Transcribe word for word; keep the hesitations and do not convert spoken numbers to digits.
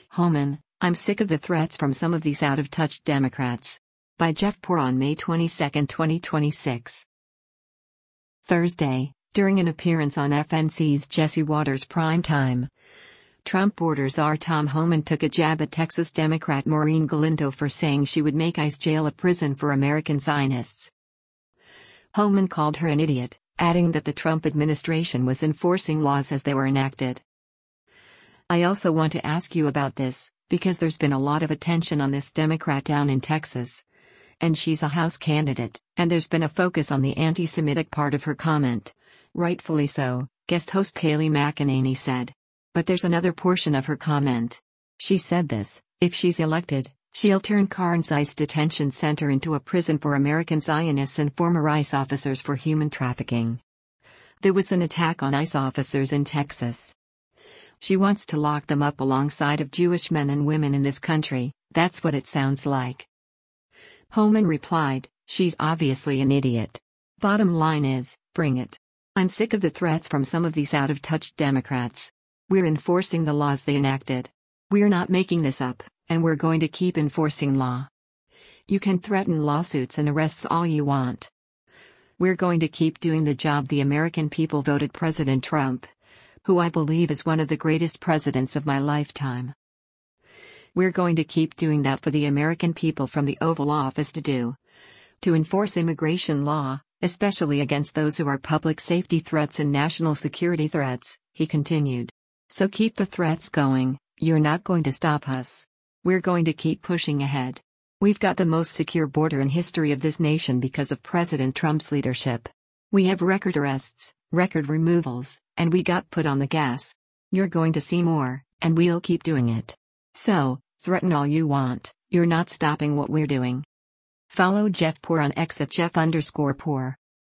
Homan, I'm sick of the threats from some of these out-of-touch Democrats. By Jeff Poor on May twenty-second, twenty twenty-six. Thursday, during an appearance on F N C's Jesse Watters Prime Time, Trump border czar Tom Homan took a jab at Texas Democrat Maureen Galindo for saying she would make ICE jail a prison for American Zionists. Homan called her an idiot, adding that the Trump administration was enforcing laws as they were enacted. I also want to ask you about this, because there's been a lot of attention on this Democrat down in Texas. And she's a House candidate, and there's been a focus on the anti-Semitic part of her comment. Rightfully so, guest host Kayleigh McEnany said. But there's another portion of her comment. She said this: if she's elected, she'll turn Karnes ICE detention center into a prison for American Zionists and former ICE officers for human trafficking. There was an attack on ICE officers in Texas. She wants to lock them up alongside of Jewish men and women in this country. That's what it sounds like. Homan replied, she's obviously an idiot. Bottom line is, bring it. I'm sick of the threats from some of these out-of-touch Democrats. We're enforcing the laws they enacted. We're not making this up, and we're going to keep enforcing law. You can threaten lawsuits and arrests all you want. We're going to keep doing the job the American people voted President Trump, who I believe is one of the greatest presidents of my lifetime. We're going to keep doing that for the American people from the Oval Office to do. To enforce immigration law, especially against those who are public safety threats and national security threats, he continued. So keep the threats going, you're not going to stop us. We're going to keep pushing ahead. We've got the most secure border in history of this nation because of President Trump's leadership. We have record arrests, record removals, and we got put on the gas. You're going to see more, and we'll keep doing it. So, threaten all you want, you're not stopping what we're doing. Follow Jeff Poor on X at Jeff underscore Poor.